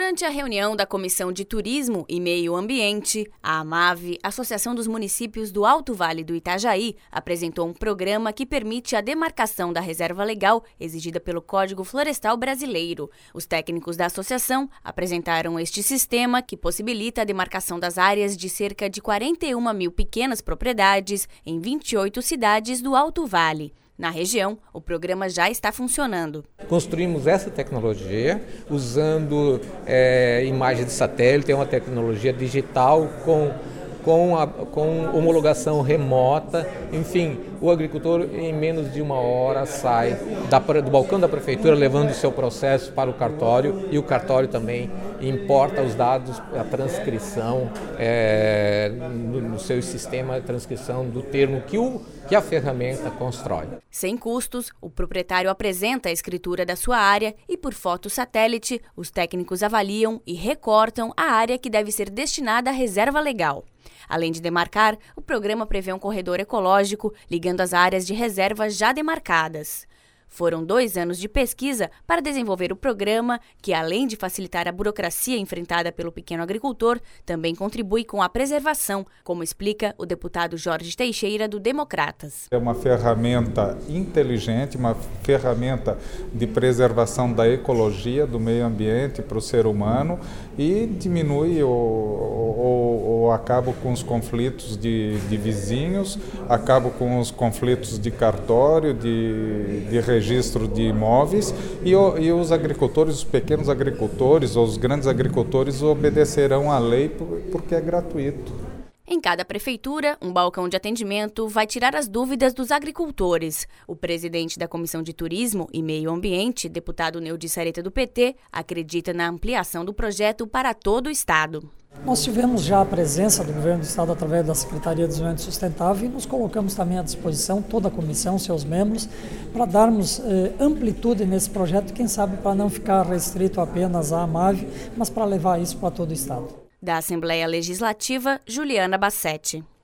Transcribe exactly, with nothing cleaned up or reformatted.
Durante a reunião da Comissão de Turismo e Meio Ambiente, a AMAV, Associação dos Municípios do Alto Vale do Itajaí, apresentou um programa que permite a demarcação da reserva legal exigida pelo Código Florestal Brasileiro. Os técnicos da associação apresentaram este sistema que possibilita a demarcação das áreas de cerca de quarenta e uma mil pequenas propriedades em vinte e oito cidades do Alto Vale. Na região, o programa já está funcionando. Construímos essa tecnologia usando é, imagens de satélite, é uma tecnologia digital com, com, a, com homologação remota. Enfim, o agricultor em menos de uma hora sai da, do balcão da prefeitura levando o seu processo para o cartório e o cartório também importa os dados, a transcrição é, no, no seu sistema de transcrição do termo que, o, que a ferramenta constrói. Sem custos, o proprietário apresenta a escritura da sua área e, por foto satélite, os técnicos avaliam e recortam a área que deve ser destinada à reserva legal. Além de demarcar, o programa prevê um corredor ecológico ligando as áreas de reserva já demarcadas. Foram dois anos de pesquisa para desenvolver o programa, que, além de facilitar a burocracia enfrentada pelo pequeno agricultor, também contribui com a preservação, como explica o deputado Jorge Teixeira, do Democratas. É uma ferramenta inteligente, uma ferramenta de preservação da ecologia, do meio ambiente para o ser humano e diminui ou, ou, ou acaba com os conflitos de, de vizinhos, acaba com os conflitos de cartório, de, de registro de imóveis e, e os agricultores, os pequenos agricultores ou os grandes agricultores obedecerão à lei porque é gratuito. Em cada prefeitura, um balcão de atendimento vai tirar as dúvidas dos agricultores. O presidente da Comissão de Turismo e Meio Ambiente, deputado Neudi Sareta do P T, acredita na ampliação do projeto para todo o estado. Nós tivemos já a presença do Governo do Estado através da Secretaria de Desenvolvimento Sustentável e nos colocamos também à disposição, toda a comissão, seus membros, para darmos eh, amplitude nesse projeto, quem sabe para não ficar restrito apenas à AMAV, mas para levar isso para todo o estado. Da Assembleia Legislativa, Juliana Bassetti.